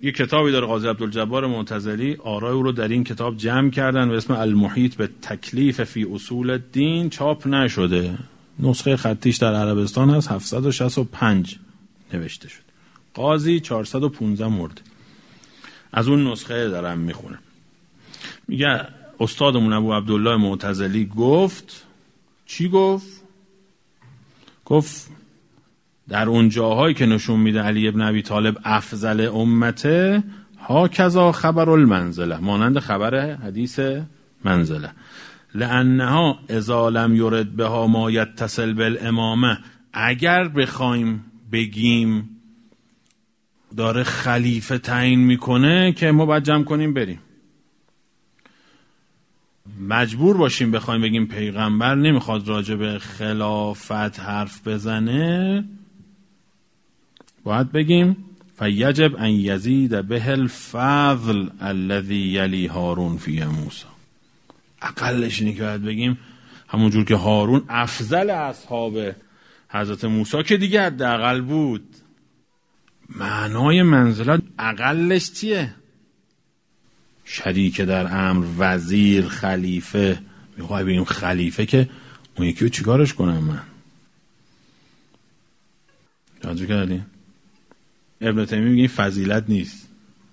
یه کتابی داره قاضی عبدالجبار معتزلی، آرای او رو در این کتاب جمع کردن و اسم المحیط به تکلیف فی اصول الدین، چاپ نشده. نسخه خطیش در عربستان هست، 765 نوشته شد. قاضی 415 مرد. از اون نسخه دارم میخونم. میگه استادمون ابو عبدالله معتزلی گفت، چی گفت؟ گفت در اون جاهایی که نشون میده علی ابن ابی طالب افضل امته، ها کذا خبر المنزله، مانند خبر حدیث منزله، لانها اذا لم یرد بها ما یتصل بالامامه، اگر بخوایم بگیم داره خلیفه تعیین میکنه که ما باید جمع کنیم بریم. مجبور باشیم بخوایم بگیم پیغمبر نمیخواد راجع به خلافت حرف بزنه، باید بگیم فیجب ان یزید به الفضل الذی یلی هارون فی موسی. اقلش اینه که باید بگیم همونجور که هارون افضل اصحاب حضرت موسی که دیگه حداقل بود. معنای منزلت اقلش چیه؟ شریک در امر، وزیر، خلیفه. میخوای بگیم خلیفه که اون یکی رو چیکارش کنم من؟ توجه کردین؟ ابن تیمیه میگه این فضیلت نیست.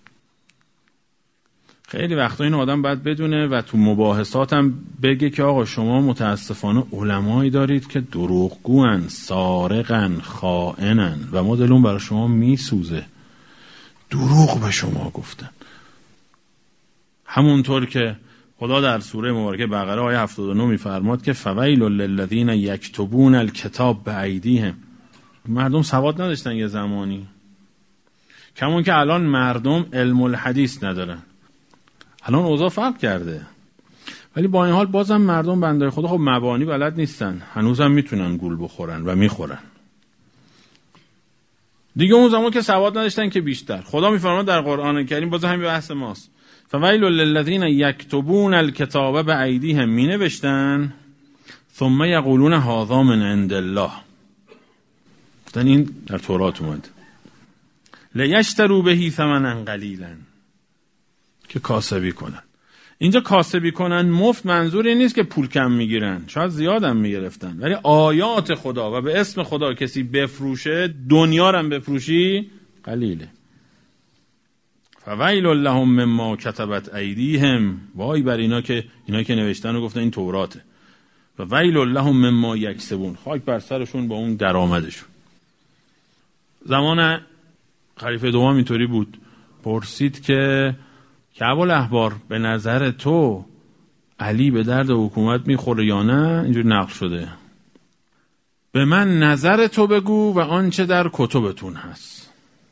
خیلی وقتا این آدم باید بدونه و تو مباحثات هم بگه که آقا شما متاسفانه علمایی دارید که دروغگوان، سارقن، خائنن و ما دلون برای شما میسوزه، دروغ به شما گفتن. همونطور که خدا در سوره مبارکه بقره آیه 79 میفرماد که فویل للذین یکتبون الکتاب بایدیهم. مردم سواد نداشتن یه زمانی، کمون که الان مردم علم الحدیث ندارن. الان اوضاع فرق کرده، ولی با این حال بازم مردم بنده خدا خب مبانی بلد نیستن، هنوزم میتونن گول بخورن و میخورن. دیگه اون زمان که سواد نداشتن که بیشتر. خدا میفرماد در قرآن کریم، باز همین بحث ماست، فویل للذین یکتبون الکتاب بایدیهم، می نوشتن ثم یقولون هذا من عند الله. گفتن این در تورات اومد، لیشتروا به ثمنا قلیلا، که کاسبی کنن. اینجا کاسبی کنن مفت منظور این نیست که پول کم میگیرن، شاید زیادم میگرفتن، ولی آیات خدا و به اسم خدا کسی بفروشه، دنیا رو هم بفروشی قلیله. فویل لهم مما کتبت ایدیهم، وای بر اینا که نوشتن و گفتن این توراته. و ویل لهم مما یکسبون، خاک بر سرشون با اون درآمدشون. زمان خلیفه دوم اینطوری بود، پرسید که ابوالاحبار به نظر تو علی به درد حکومت میخوره یا نه؟ اینجوری نقل شده، به من نظر تو بگو و آنچه در کتبتون هست.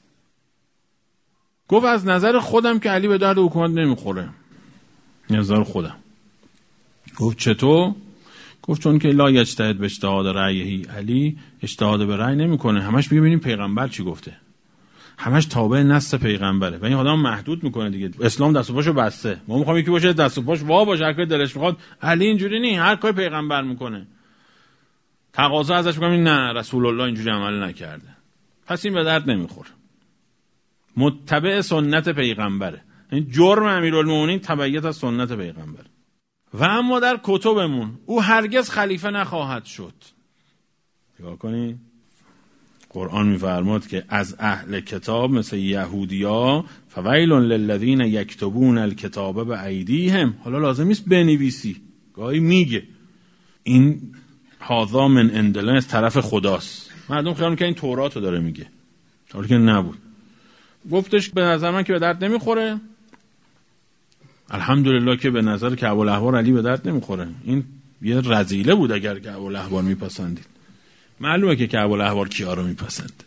گفت از نظر خودم که علی به درد حکومت نمیخوره، نظر خودم. گفت چطور؟ گفت چون که لا یجتهد به اجتهاد رأیه، علی اجتهاد به رأی نمیکنه، همش ببینیم پیغمبر چی گفته، همش تابع نص پیغمبره و این آدم محدود میکنه دیگه. اسلام دست و پاشو بسته، ما میخوام یکی باشه دست و پاش وا باشه، هر کاری دلش میخواد. علی اینجوری نیست، هر کاری پیغمبر میکنه تقاضا ازش میکنم نه رسول الله اینجوری عمل نکرده، پس این به درد نمیخوره. متبع سنت پیغمبره، این جرم امیرالمومنین تبعیت از سنت پیغمبر. و اما در کتبمون او هرگز خلیفه نخواهد شد. نگاه کنید، قرآن میفرماد که از اهل کتاب مثل یهودیا فویل للذین یکتبون الکتاب بایدیهم. حالا لازم نیست بنویسی، گاهی میگه این هذا من عند الله، از طرف خداست. مردم خیال میکنن این توراتو داره میگه، حالا که نبود. گفتش به نظر من که به درد نمیخوره. الحمدلله که به نظر که ابوالاحبار علی به درد نمیخوره. این یه رذیله بود اگر که ابوالاحبار میپسندید. معلومه که ابوالاحبار کیا رو میپسند.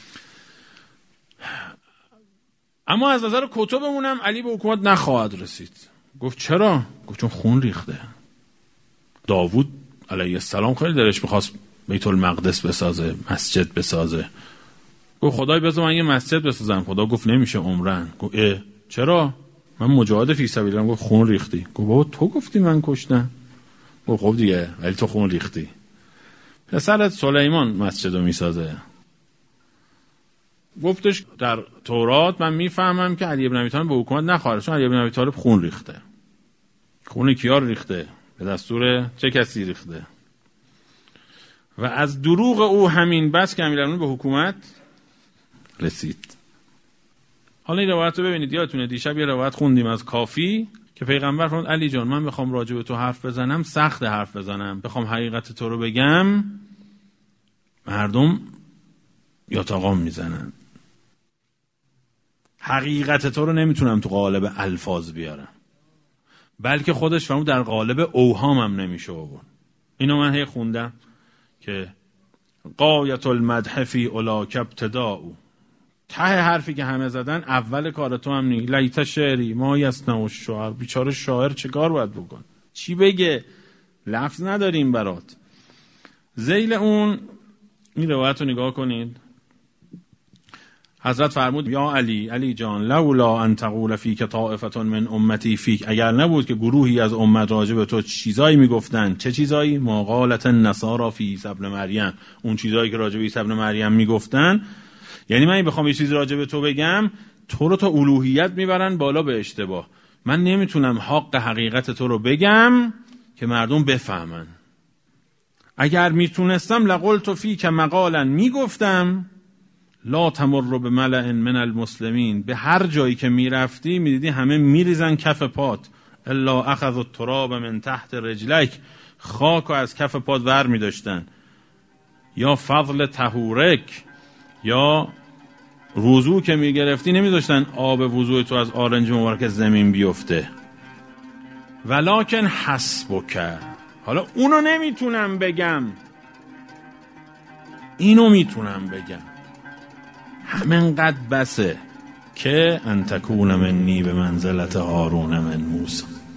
اما از نظر کتبمون هم علی به حکومت نخواهد رسید. گفت چرا؟ گفت چون خون ریخته. داوود علیه السلام خیلی دلش میخواست بیت المقدس بسازه، مسجد بسازه. گفت خدای بذار من یه مسجد بسازم. خدا گفت نمیشه عمرن. گفت چرا؟ من مجاهد فی سبیل الله. گفت خون ریختی. گفت بابا تو گفتی من کشتم. گفت خب دیگه ولی تو خون ریختی. پسرت سلیمان مسجدو میسازه. گفتش در تورات من میفهمم که علی بن ابی طالب به حکومت نخواهد، چون علی بن ابی طالب خون ریخته. خون کیا ریخته؟ به دستور چه کسی ریخته؟ و از دروغ او همین بس که امیرالمومنین به حکومت رسید. حالا این روایت رو ببینید، یادتونه دیشب یه روایت خوندیم از کافی که پیغمبر فرمود علی جان من بخوام راجع به تو حرف بزنم سخت حرف بزنم، بخوام حقیقت تو رو بگم مردم یاتاقام میزنن، حقیقت تو رو نمیتونم تو قالب الفاظ بیارم، بلکه خودش فرمود در قالب اوهامم نمیشه آورد. اینو من هی خوندم که غایت المدح فی اولاک ابتداء، ته حرفی که همه زدن اول کار تو هم نی. لیت شعری ما یصنع الشعر، بیچاره شاعر چه کار باید بکن، چی بگه، لفظ نداریم برات. ذیل اون این روایت رو نگاه کنید. حضرت فرمود یا علی جان لولا ان تقول فیک طائفه من امتی فیک، اگر نبود که گروهی از امت راجع به تو چیزایی میگفتن. چه چیزایی؟ ما قالت النصارى فی عیسی ابن مریم، اون چیزایی که راجع به عیسی ابن مریم میگفتن. یعنی من بخوام یه چیزی راجع به تو بگم، تو رو تا الوهیت میبرن بالا به اشتباه. من نمیتونم حق حقیقت تو رو بگم که مردم بفهمن. اگر میتونستم لقلت فیک مقالا، میگفتم لا تمر بملأ من المسلمین، به هر جایی که میرفتی میدیدی همه میریزن کف پات، الا اخذ التراب من تحت رجلک، خاکو از کف پات ور میداشتن، یا فضل طهورک، یا وضو که میگرفتی نمیذاشتن آب وضوی تو از آرنج مبارک زمین بیفته. ولکن حسبک، حالا اونو نمیتونم بگم، اینو میتونم بگم، همینقدر بسه که ان تکون منی به منزلت هارون من موسی.